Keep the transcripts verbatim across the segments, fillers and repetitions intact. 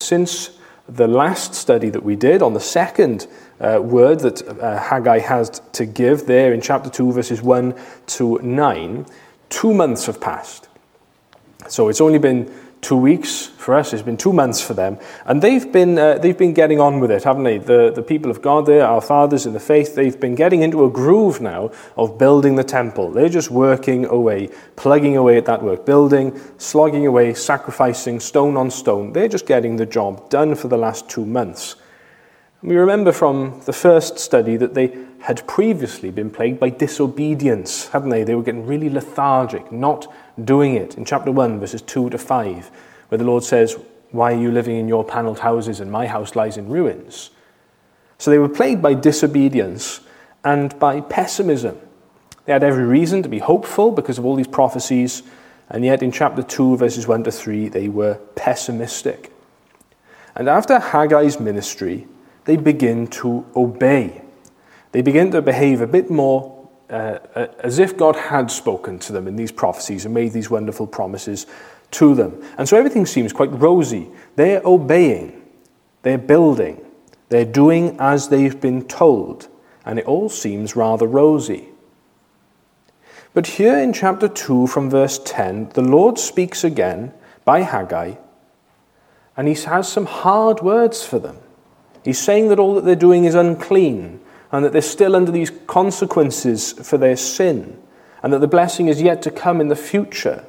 Since the last study that we did on the second uh, word that uh, Haggai has to give there in chapter two, verses one to nine, two months have passed. So it's only been two weeks for us, it's been two months for them, and they've been uh, they've been getting on with it, haven't they? The, the people of God there, our fathers in the faith, they've been getting into a groove now of building the temple. They're just working away, plugging away at that work, building, slogging away, sacrificing stone on stone. They're just getting the job done for the last two months. And we remember from the first study that they had previously been plagued by disobedience, hadn't they? They were getting really lethargic, not doing it. In chapter one, verses two to five, where the Lord says, "Why are you living in your panelled houses and my house lies in ruins?" So they were plagued by disobedience and by pessimism. They had every reason to be hopeful because of all these prophecies, and yet in chapter two, verses one to three, they were pessimistic. And after Haggai's ministry, they begin to obey. They begin to behave a bit more uh, as if God had spoken to them in these prophecies and made these wonderful promises to them. And so everything seems quite rosy. They're obeying, they're building, they're doing as they've been told, and it all seems rather rosy. But here in chapter two, from verse ten, the Lord speaks again by Haggai, and he has some hard words for them. He's saying that all that they're doing is unclean, and that they're still under these consequences for their sin, and that the blessing is yet to come in the future.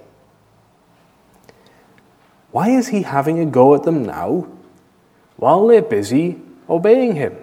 Why is he having a go at them now, while they're busy obeying him?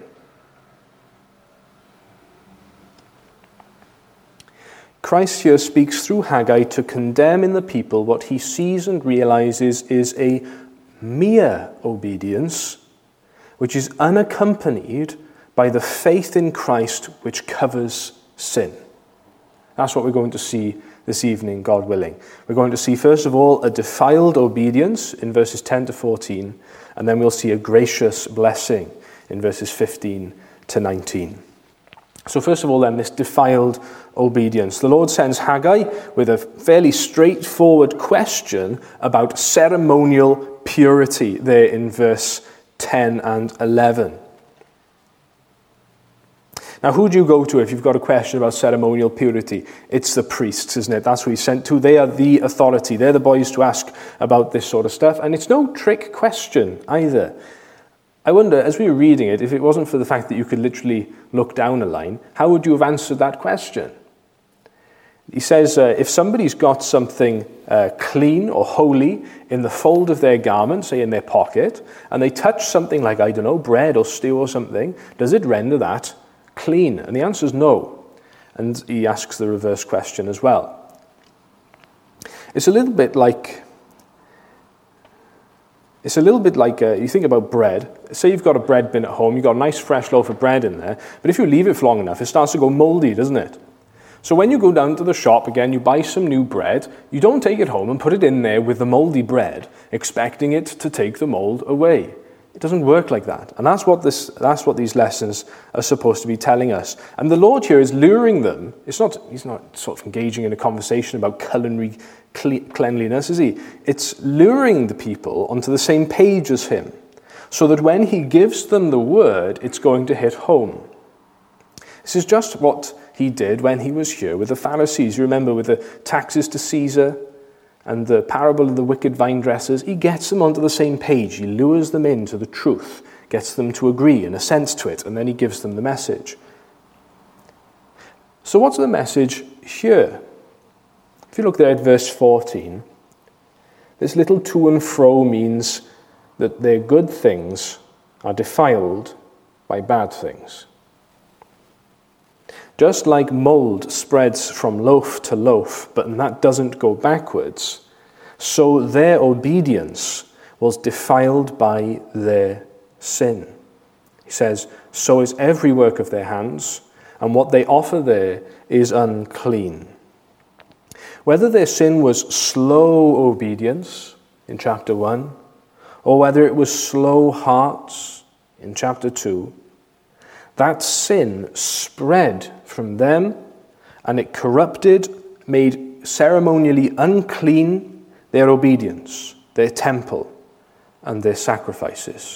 Christ here speaks through Haggai to condemn in the people what he sees and realizes is a mere obedience, which is unaccompanied by the faith in Christ which covers sin. That's what we're going to see this evening, God willing. We're going to see, first of all, a defiled obedience in verses ten to fourteen, and then we'll see a gracious blessing in verses fifteen to nineteen. So first of all, then, this defiled obedience. The Lord sends Haggai with a fairly straightforward question about ceremonial purity there in verse ten and eleven. Now, who do you go to if you've got a question about ceremonial purity? It's the priests, isn't it? That's who he's sent to. They are the authority. They're the boys to ask about this sort of stuff. And it's no trick question either. I wonder, as we were reading it, if it wasn't for the fact that you could literally look down a line, how would you have answered that question? He says, uh, if somebody's got something uh, clean or holy in the fold of their garment, say in their pocket, and they touch something like, I don't know, bread or stew or something, does it render that clean? And the answer is no. And he asks the reverse question as well. It's a little bit like, it's a little bit like, uh, you think about bread. Say you've got a bread bin at home, you've got a nice fresh loaf of bread in there, but if you leave it for long enough, it starts to go moldy, doesn't it? So when you go down to the shop again, you buy some new bread, you don't take it home and put it in there with the moldy bread, expecting it to take the mold away. It doesn't work like that. And that's what this that's what these lessons are supposed to be telling us. And the Lord here is luring them. It's not he's not sort of engaging in a conversation about culinary cleanliness, is he? It's luring the people onto the same page as him, so that when he gives them the word, it's going to hit home. This is just what he did when he was here with the Pharisees. You remember with the taxes to Caesar and the parable of the wicked vine dressers. He gets them onto the same page. He lures them into the truth, gets them to agree and assent to it, and then he gives them the message. So what's the message here? If you look there at verse fourteen, this little to and fro means that their good things are defiled by bad things. Just like mold spreads from loaf to loaf, but that doesn't go backwards, so their obedience was defiled by their sin. He says, so is every work of their hands, and what they offer there is unclean. Whether their sin was slow obedience in chapter one, or whether it was slow hearts in chapter two, that sin spread from them, and it corrupted, made ceremonially unclean their obedience, their temple, and their sacrifices.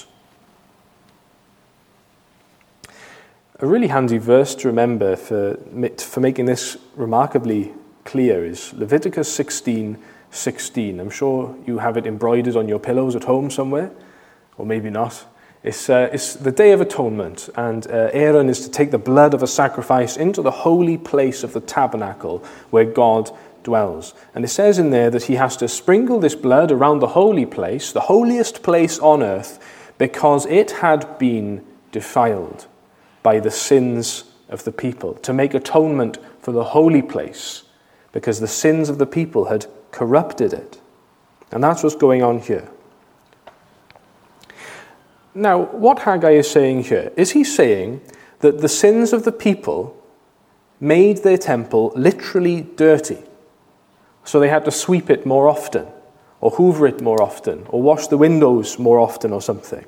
A really handy verse to remember for, for making this remarkably clear is Leviticus sixteen sixteen. I'm sure you have it embroidered on your pillows at home somewhere, or maybe not. It's, uh, it's the Day of Atonement, and uh, Aaron is to take the blood of a sacrifice into the holy place of the tabernacle where God dwells. And it says in there that he has to sprinkle this blood around the holy place, the holiest place on earth, because it had been defiled by the sins of the people, to make atonement for the holy place, because the sins of the people had corrupted it. And that's what's going on here. Now, what Haggai is saying here, is he saying that the sins of the people made their temple literally dirty, so they had to sweep it more often, or hoover it more often, or wash the windows more often or something?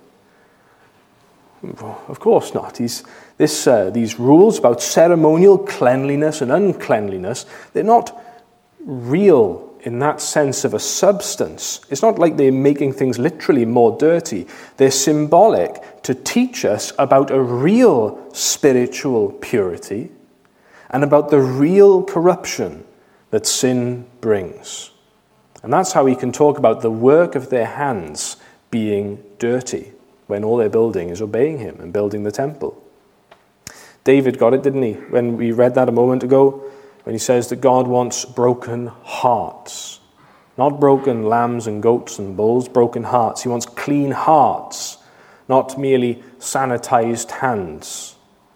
Of course not. He's, this, uh, these rules about ceremonial cleanliness and uncleanliness, they're not real in that sense of a substance. It's not like they're making things literally more dirty. They're symbolic to teach us about a real spiritual purity and about the real corruption that sin brings. And that's how he can talk about the work of their hands being dirty, when all they're building is obeying him and building the temple. David got it, didn't he? When we read that a moment ago, when he says that God wants broken hearts. Not broken lambs and goats and bulls, broken hearts. He wants clean hearts, not merely sanitized hands.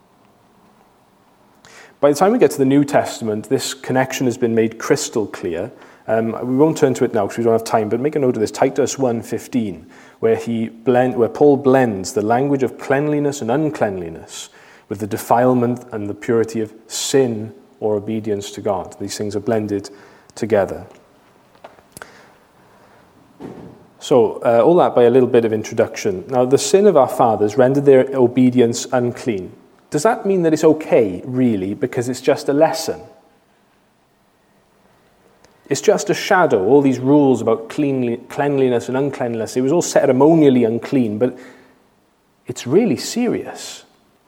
By the time we get to the New Testament, this connection has been made crystal clear. Um, we won't turn to it now because we don't have time, but make a note of this, Titus one fifteen, where he blend, where Paul blends the language of cleanliness and uncleanliness with the defilement and the purity of sin or obedience to God. These things are blended together. So, uh, all that by a little bit of introduction. Now, the sin of our fathers rendered their obedience unclean. Does that mean that it's okay, really, because it's just a lesson? It's just a shadow, all these rules about cleanly, cleanliness and uncleanliness. It was all ceremonially unclean, but it's really serious.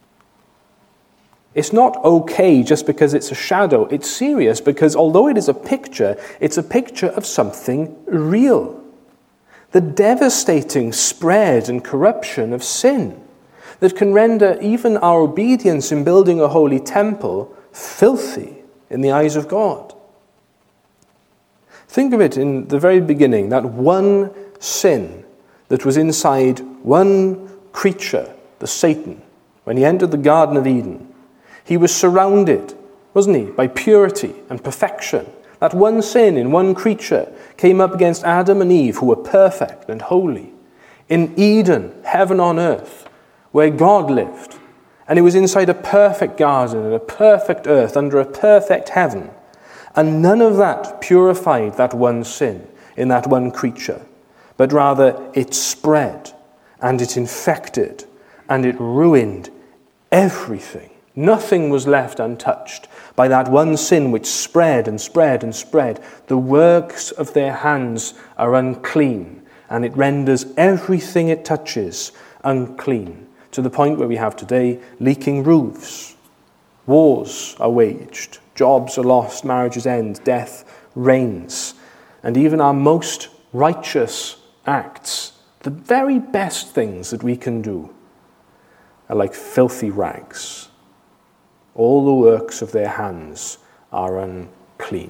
It's not okay just because it's a shadow. It's serious because although it is a picture, it's a picture of something real. The devastating spread and corruption of sin that can render even our obedience in building a holy temple filthy in the eyes of God. Think of it in the very beginning, that one sin that was inside one creature, the Satan, when he entered the Garden of Eden. He was surrounded, wasn't he, by purity and perfection. That one sin in one creature came up against Adam and Eve, who were perfect and holy. In Eden, heaven on earth, where God lived. And it was inside a perfect garden and a perfect earth, under a perfect heaven. And none of that purified that one sin in that one creature, but rather it spread and it infected and it ruined everything. Nothing was left untouched by that one sin which spread and spread and spread. The works of their hands are unclean, and it renders everything it touches unclean, to the point where we have today leaking roofs. Wars are waged, jobs are lost, marriages end, death reigns. And even our most righteous acts, the very best things that we can do, are like filthy rags. All the works of their hands are unclean.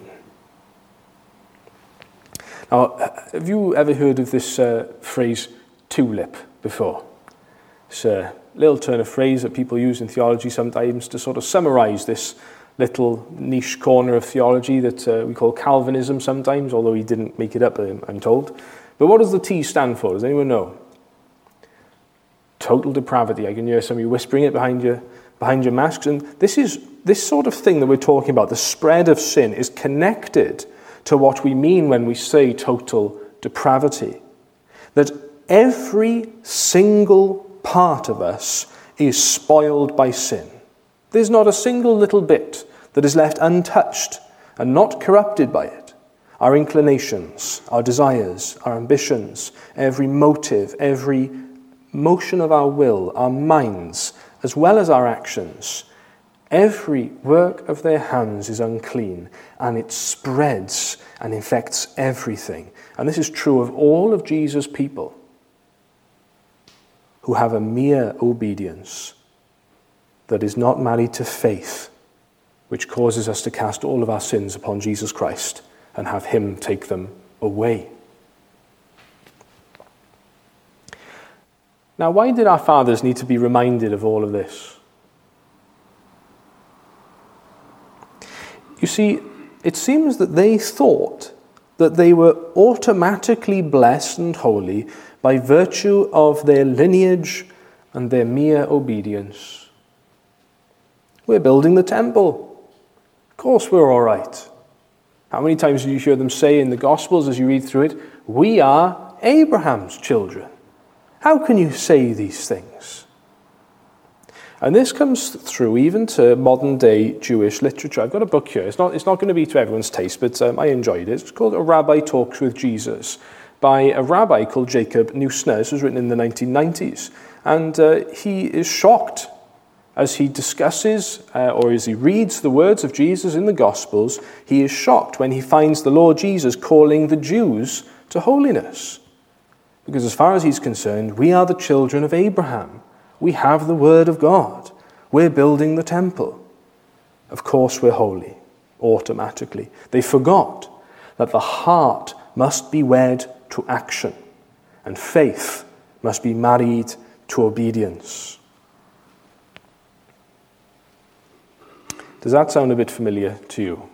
Now, have you ever heard of this uh, phrase, tulip, before? It's a little turn of phrase that people use in theology sometimes to sort of summarize this little niche corner of theology that uh, we call Calvinism sometimes, although he didn't make it up, I'm told. But what does the T stand for? Does anyone know? Total depravity. I can hear some of you whispering it behind your behind your masks. And this is this sort of thing that we're talking about, the spread of sin, is connected to what we mean when we say total depravity. That every single part of us is spoiled by sin. There's not a single little bit that is left untouched and not corrupted by it. our inclinations, our desires, our ambitions, every motive, every motion of our will, our minds, as well as our actions, every work of their hands is unclean, and it spreads and infects everything. And this is true of all of Jesus' people who have a mere obedience that is not married to faith, which causes us to cast all of our sins upon Jesus Christ and have him take them away. Now, why did our fathers need to be reminded of all of this? You see, it seems that they thought that they were automatically blessed and holy by virtue of their lineage and their mere obedience. We're building the temple. Of course we're all right. How many times do you hear them say in the Gospels as you read through it, we are Abraham's children? How can you say these things? And this comes through even to modern-day Jewish literature. I've got a book here. It's not, it's not going to be to everyone's taste, but um, I enjoyed it. It's called A Rabbi Talks with Jesus by a rabbi called Jacob Neusner. This was written in the nineteen nineties. And uh, he is shocked as he discusses uh, or as he reads the words of Jesus in the Gospels. He is shocked when he finds the Lord Jesus calling the Jews to holiness. Because as far as he's concerned, we are the children of Abraham. We have the Word of God. We're building the temple. Of course we're holy, automatically. They forgot that the heart must be wed to action, and faith must be married to obedience. Does that sound a bit familiar to you?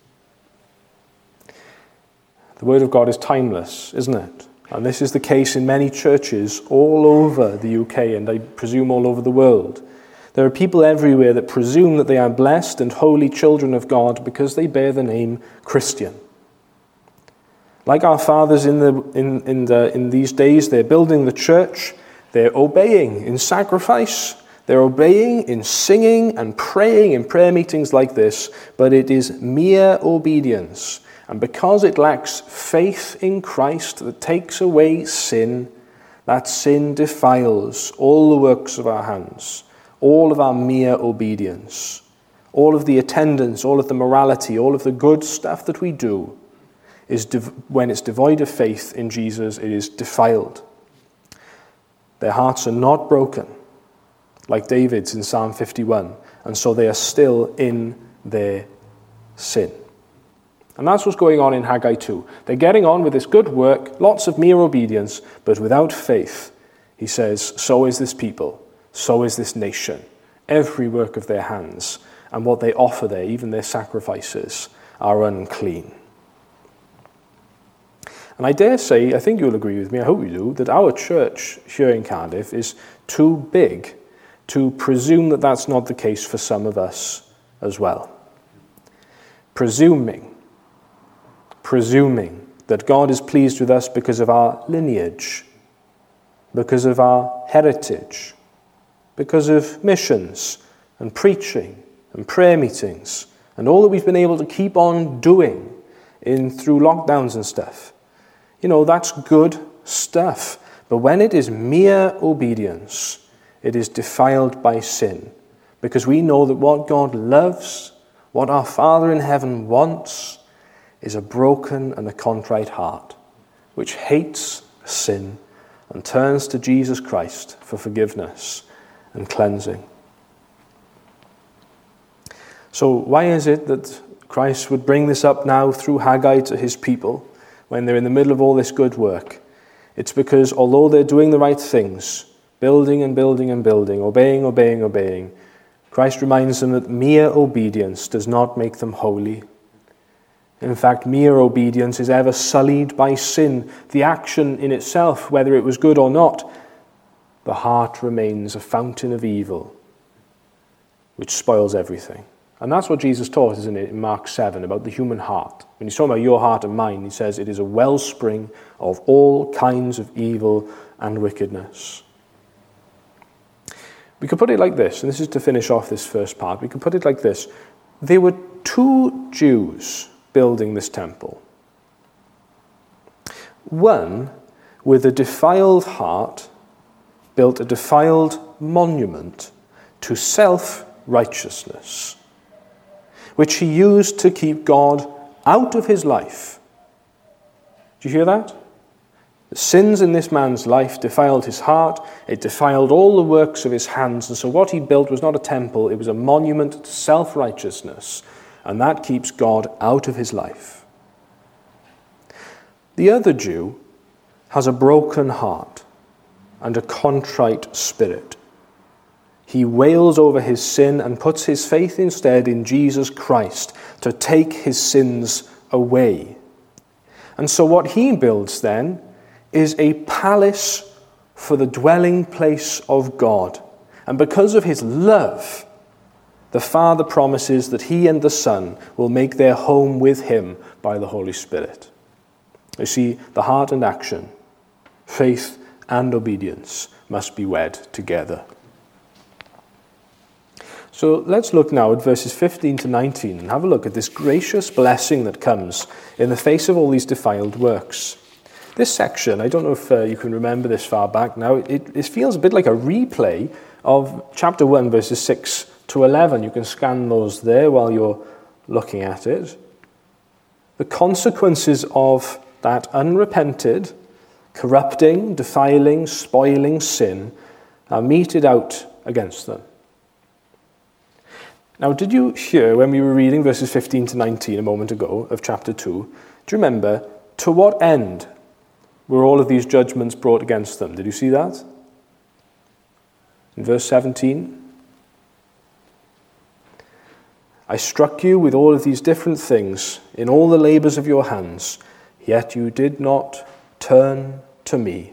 The Word of God is timeless, isn't it? And this is the case in many churches all over the U K and I presume all over the world. There are people everywhere that presume that they are blessed and holy children of God because they bear the name Christian. Like our fathers in the in in, the, in these days, they're building the church, they're obeying in sacrifice, they're obeying in singing and praying in prayer meetings like this, but it is mere obedience. And because it lacks faith in Christ that takes away sin, that sin defiles all the works of our hands, all of our mere obedience, all of the attendance, all of the morality, all of the good stuff that we do, is dev- when it's devoid of faith in Jesus, it is defiled. Their hearts are not broken, like David's in Psalm fifty-one, and so they are still in their sin. And that's what's going on in Haggai two. They're getting on with this good work, lots of mere obedience, but without faith. He says, so is this people, so is this nation. Every work of their hands and what they offer there, even their sacrifices, are unclean. And I dare say, I think you'll agree with me, I hope you do, that our church here in Cardiff is too big to presume that that's not the case for some of us as well. Presuming Presuming that God is pleased with us because of our lineage, because of our heritage, because of missions and preaching and prayer meetings and all that we've been able to keep on doing in through lockdowns and stuff. You know, that's good stuff. But when it is mere obedience, it is defiled by sin. Because we know that what God loves, what our Father in heaven wants, is a broken and a contrite heart, which hates sin and turns to Jesus Christ for forgiveness and cleansing. So why is it that Christ would bring this up now through Haggai to his people when they're in the middle of all this good work? It's because although they're doing the right things, building and building and building, obeying, obeying, obeying, Christ reminds them that mere obedience does not make them holy. In fact, mere obedience is ever sullied by sin. The action in itself, whether it was good or not, the heart remains a fountain of evil, which spoils everything. And that's what Jesus taught, isn't it, in Mark seven, about the human heart. When he's talking about your heart and mine, he says it is a wellspring of all kinds of evil and wickedness. We could put it like this, and this is to finish off this first part. We could put it like this. There were two Jews building this temple. One with a defiled heart built a defiled monument to self-righteousness, which he used to keep God out of his life. Do you hear that? The sins in this man's life defiled his heart, it defiled all the works of his hands, and so what he built was not a temple, it was a monument to self-righteousness, and that keeps God out of his life. The other Jew has a broken heart and a contrite spirit. He wails over his sin and puts his faith instead in Jesus Christ to take his sins away. And so what he builds then is a palace for the dwelling place of God. And because of his love, the Father promises that he and the Son will make their home with him by the Holy Spirit. You see, the heart and action, faith and obedience must be wed together. So let's look now at verses fifteen to nineteen and have a look at this gracious blessing that comes in the face of all these defiled works. This section, I don't know if uh, you can remember this far back now, it, it feels a bit like a replay of chapter one, verses six to eleven. You can scan those there while you're looking at it. The consequences of that unrepented, corrupting, defiling, spoiling sin are meted out against them. Now, did you hear when we were reading verses fifteen to nineteen a moment ago of chapter two, do you remember to what end were all of these judgments brought against them? Did you see that? In verse seventeen, I struck you with all of these different things in all the labors of your hands, yet you did not turn to me.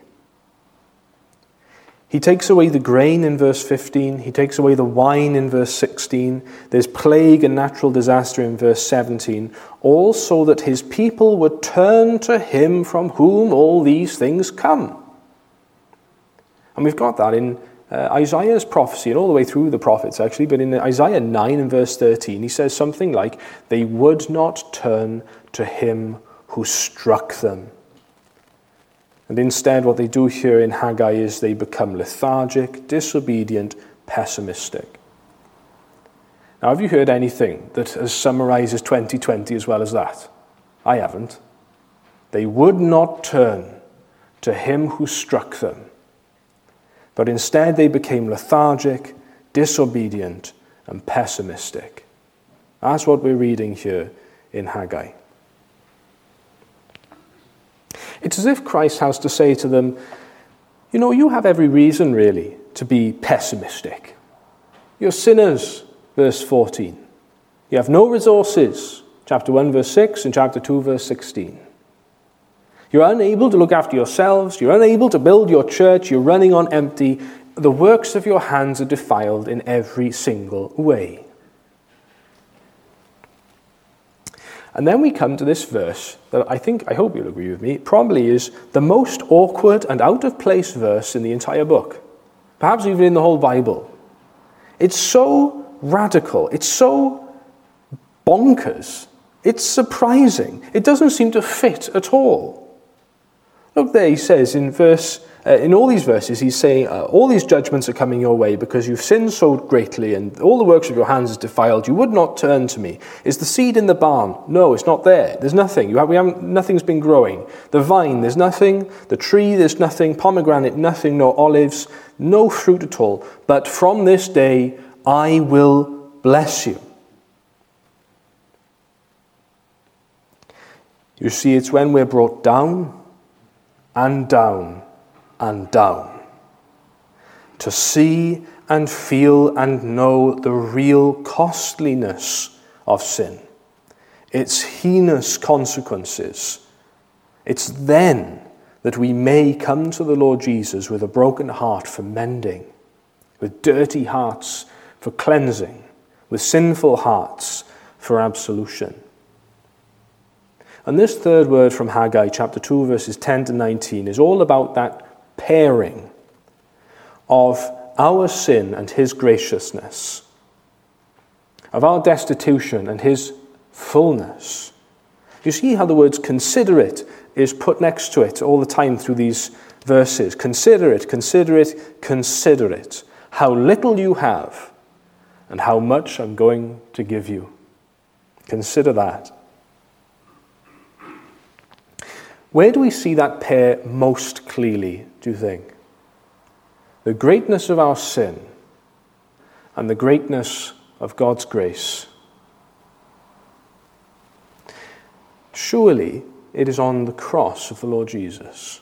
He takes away the grain in verse fifteen. He takes away the wine in verse sixteen. There's plague and natural disaster in verse seventeen. All so that his people would turn to him from whom all these things come. And we've got that in uh, Isaiah's prophecy and all the way through the prophets actually. But in Isaiah nine and verse thirteen, he says something like, they would not turn to him who struck them. And instead, what they do here in Haggai is they become lethargic, disobedient, pessimistic. Now, have you heard anything that as summarizes twenty twenty as well as that? I haven't. They would not turn to him who struck them, but instead they became lethargic, disobedient, and pessimistic. That's what we're reading here in Haggai. It's as if Christ has to say to them, you know, you have every reason, really, to be pessimistic. You're sinners, verse fourteen. You have no resources, chapter one, verse six, and chapter two, verse sixteen. You're unable to look after yourselves. You're unable to build your church. You're running on empty. The works of your hands are defiled in every single way. And then we come to this verse that I think, I hope you'll agree with me, probably is the most awkward and out-of-place verse in the entire book. Perhaps even in the whole Bible. It's so radical. It's so bonkers. It's surprising. It doesn't seem to fit at all. Look there, he says in verse, uh, in all these verses, he's saying, uh, all these judgments are coming your way because you've sinned so greatly and all the works of your hands is defiled. You would not turn to me. Is the seed in the barn? No, it's not there. There's nothing. You have, we haven't, nothing's been growing. The vine, there's nothing. The tree, there's nothing. Pomegranate, nothing. No olives, no fruit at all. But from this day, I will bless you. You see, it's when we're brought down and down and down to see and feel and know the real costliness of sin, its heinous consequences. It's then that we may come to the Lord Jesus with a broken heart for mending, with dirty hearts for cleansing, with sinful hearts for absolution. And this third word from Haggai, chapter two, verses ten to nineteen, is all about that pairing of our sin and his graciousness, of our destitution and his fullness. You see how the words considerate is put next to it all the time through these verses. Consider it, consider it, consider it. How little you have and how much I'm going to give you. Consider that. Where do we see that pair most clearly, do you think? The greatness of our sin and the greatness of God's grace. Surely it is on the cross of the Lord Jesus.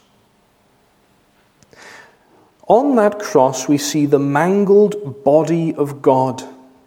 On that cross we see the mangled body of God,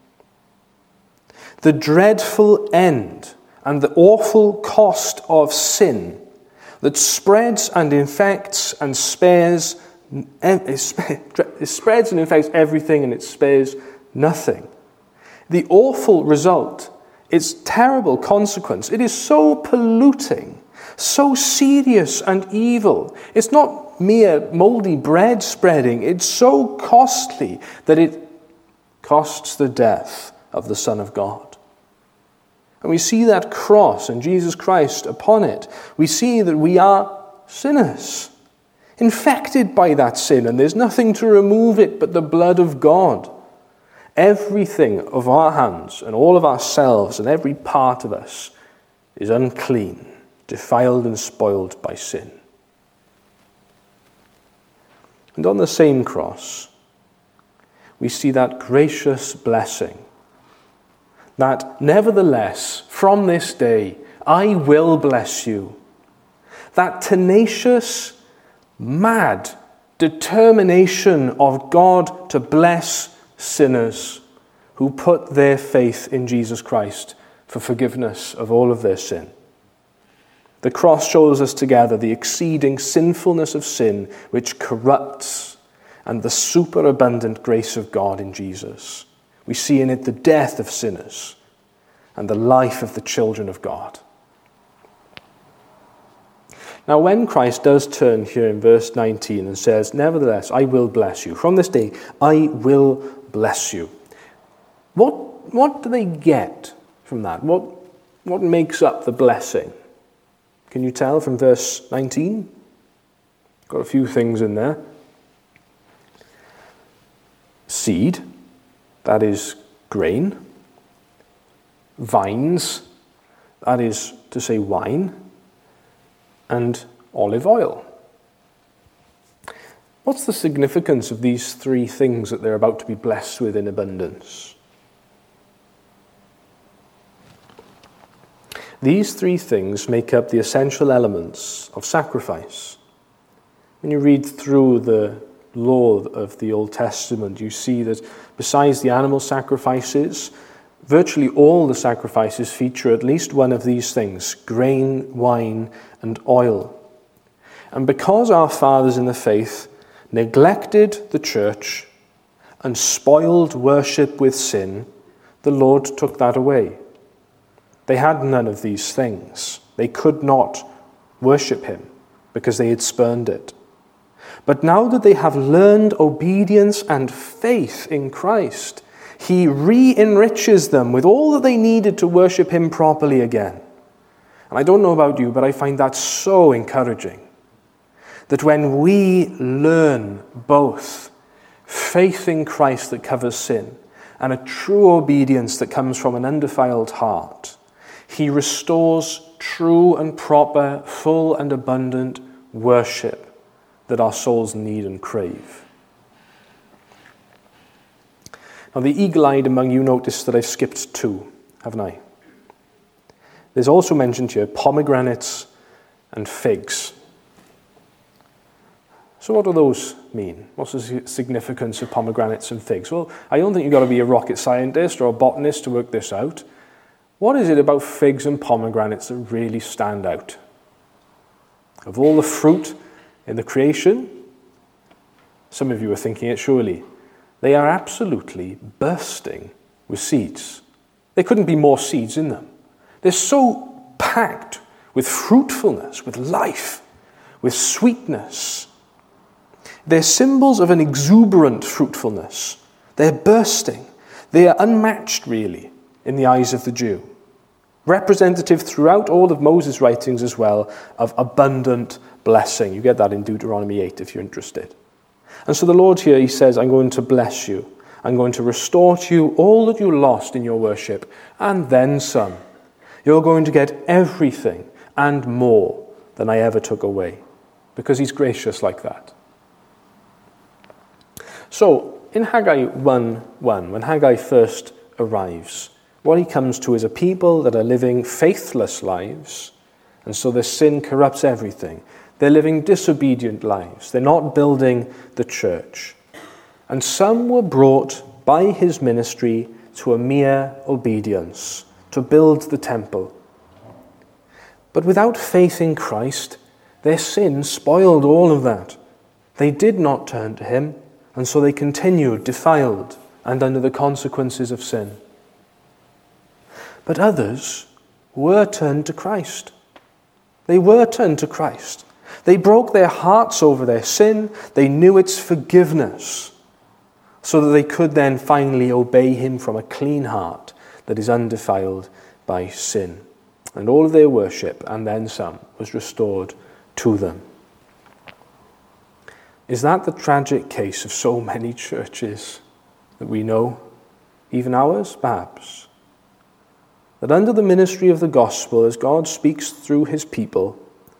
the dreadful end and the awful cost of sin that spreads and infects and spares, it spreads and infects everything and it spares nothing. The awful result, its terrible consequence, it is so polluting, so serious and evil. It's not mere moldy bread spreading. It's so costly that it costs the death of the Son of God. And we see that cross and Jesus Christ upon it. We see that we are sinners, infected by that sin, and there's nothing to remove it but the blood of God. Everything of our hands and all of ourselves and every part of us is unclean, defiled and spoiled by sin. And on the same cross, we see that gracious blessing, that nevertheless, from this day, I will bless you. That tenacious, mad determination of God to bless sinners who put their faith in Jesus Christ for forgiveness of all of their sin. The cross shows us together the exceeding sinfulness of sin which corrupts and the superabundant grace of God in Jesus. We see in it the death of sinners and the life of the children of God. Now, when Christ does turn here in verse nineteen and says, nevertheless, I will bless you. From this day, I will bless you. What, what do they get from that? What, what makes up the blessing? Can you tell from verse nineteen? Got a few things in there. Seed, that is grain. Vines, that is to say wine. And olive oil. What's the significance of these three things that they're about to be blessed with in abundance? These three things make up the essential elements of sacrifice. When you read through the law of the Old Testament, you see that besides the animal sacrifices, virtually all the sacrifices feature at least one of these things: grain, wine, and oil. And because our fathers in the faith neglected the church and spoiled worship with sin, the Lord took that away. They had none of these things. They could not worship him because they had spurned it. But now that they have learned obedience and faith in Christ, he re-enriches them with all that they needed to worship him properly again. And I don't know about you, but I find that so encouraging. That when we learn both faith in Christ that covers sin and a true obedience that comes from an undefiled heart, he restores true and proper, full and abundant worship that our souls need and crave. Now, the eagle-eyed among you notice that I've skipped two, haven't I? There's also mentioned here pomegranates and figs. So what do those mean? What's the significance of pomegranates and figs? Well, I don't think you've got to be a rocket scientist or a botanist to work this out. What is it about figs and pomegranates that really stand out? Of all the fruit in the creation, some of you are thinking it surely, they are absolutely bursting with seeds. There couldn't be more seeds in them. They're so packed with fruitfulness, with life, with sweetness. They're symbols of an exuberant fruitfulness. They're bursting. They are unmatched, really, in the eyes of the Jew. representative throughout all of Moses' writings as well of abundant blessing. You get that in Deuteronomy eight if you're interested. And so the Lord here, he says, I'm going to bless you. I'm going to restore to you all that you lost in your worship, and then some. You're going to get everything and more than I ever took away, because he's gracious like that. So, in Haggai one one, when Haggai first arrives, what he comes to is a people that are living faithless lives, and so their sin corrupts everything. They're living disobedient lives. They're not building the church. And some were brought by his ministry to a mere obedience, to build the temple. But without faith in Christ, their sin spoiled all of that. They did not turn to him, and so they continued defiled and under the consequences of sin. But others were turned to Christ. They were turned to Christ. They broke their hearts over their sin. They knew its forgiveness, so that they could then finally obey him from a clean heart that is undefiled by sin. And all of their worship, and then some, was restored to them. Is that the tragic case of so many churches that we know? Even ours, perhaps? That under the ministry of the gospel, as God speaks through his people,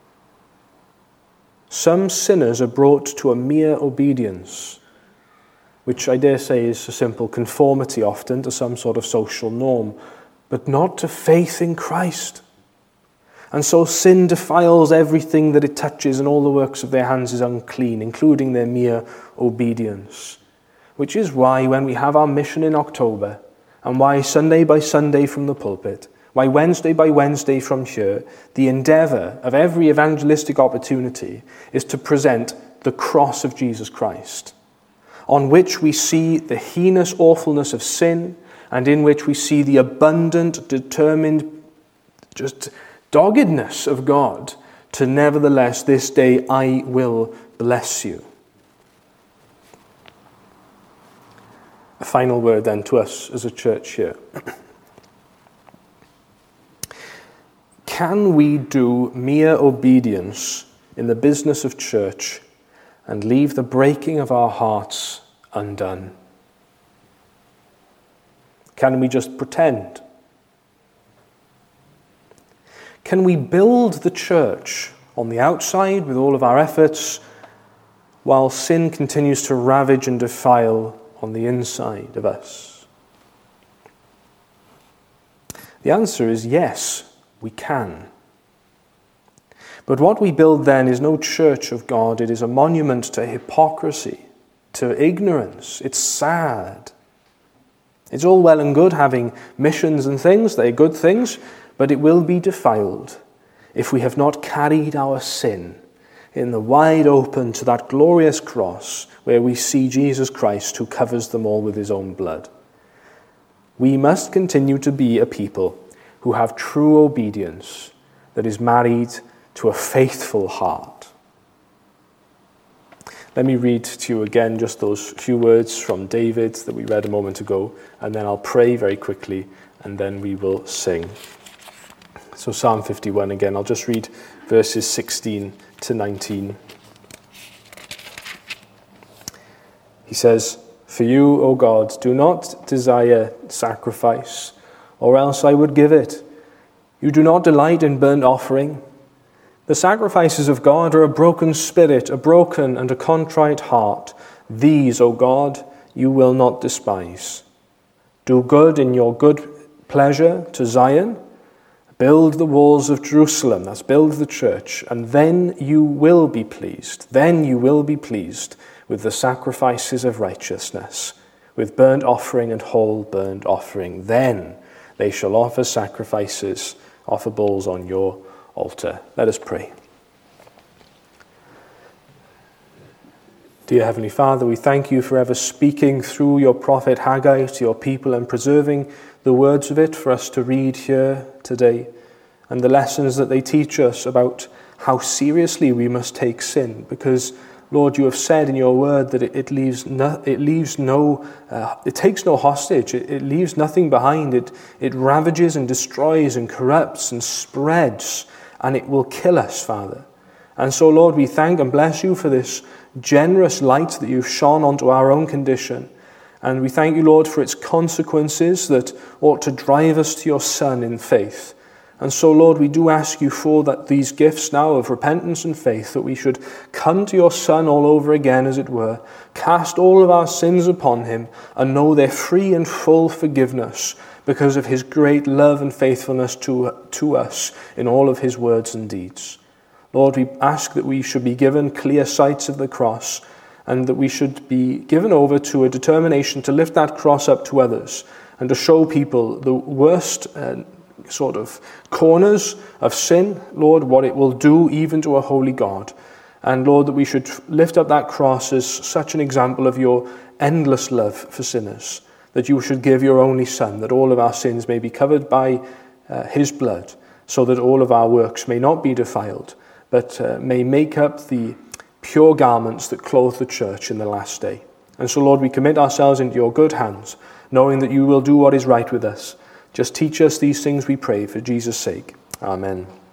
some sinners are brought to a mere obedience, which I dare say is a simple conformity often to some sort of social norm, but not to faith in Christ. And so sin defiles everything that it touches, and all the works of their hands is unclean, including their mere obedience. Which is why when we have our mission in October, and why Sunday by Sunday from the pulpit, why Wednesday by Wednesday from here, the endeavor of every evangelistic opportunity is to present the cross of Jesus Christ, on which we see the heinous awfulness of sin, and in which we see the abundant, determined, just doggedness of God to nevertheless this day I will bless you. A final word then to us as a church here. Can we do mere obedience in the business of church and leave the breaking of our hearts undone? Can we just pretend? Can we build the church on the outside with all of our efforts, while sin continues to ravage and defile on the inside of us? The answer is yes, we can. But what we build then is no church of God. It is a monument to hypocrisy, to ignorance. It's sad. It's all well and good having missions and things. They're good things, but it will be defiled if we have not carried our sin in the wide open to that glorious cross where we see Jesus Christ who covers them all with his own blood. We must continue to be a people who have true obedience that is married to a faithful heart. Let me read to you again just those few words from David that we read a moment ago, and then I'll pray very quickly, and then we will sing. So Psalm fifty-one again, I'll just read verses sixteen to nineteen. He says, "For you, O God, do not desire sacrifice, or else I would give it. You do not delight in burnt offering. The sacrifices of God are a broken spirit, a broken and a contrite heart. These, O God, you will not despise. Do good in your good pleasure to Zion. Build the walls of Jerusalem," that's build the church, "and then you will be pleased. Then you will be pleased with the sacrifices of righteousness, with burnt offering and whole burnt offering. Then they shall offer sacrifices, offer bulls on your altar." Let us pray. Dear Heavenly Father, we thank you for ever speaking through your prophet Haggai to your people and preserving the words of it for us to read here today, and the lessons that they teach us about how seriously we must take sin, because Lord, you have said in your word that it, it leaves no, it leaves no, uh, it takes no hostage. It, it leaves nothing behind. It it ravages and destroys and corrupts and spreads, and it will kill us, Father. And so, Lord, we thank and bless you for this generous light that you've shone onto our own condition. And we thank you, Lord, for its consequences that ought to drive us to your Son in faith. And so, Lord, we do ask you for that these gifts now of repentance and faith, that we should come to your Son all over again, as it were, cast all of our sins upon him, and know their free and full forgiveness because of his great love and faithfulness to, to us in all of his words and deeds. Lord, we ask that we should be given clear sights of the cross, and that we should be given over to a determination to lift that cross up to others and to show people the worst uh, sort of corners of sin, Lord, what it will do even to a holy God. And Lord, that we should lift up that cross as such an example of your endless love for sinners, that you should give your only Son, that all of our sins may be covered by uh, his blood, so that all of our works may not be defiled, but uh, may make up the pure garments that clothe the church in the last day. And so, Lord, we commit ourselves into your good hands, knowing that you will do what is right with us. Just teach us these things, we pray, for Jesus' sake. Amen.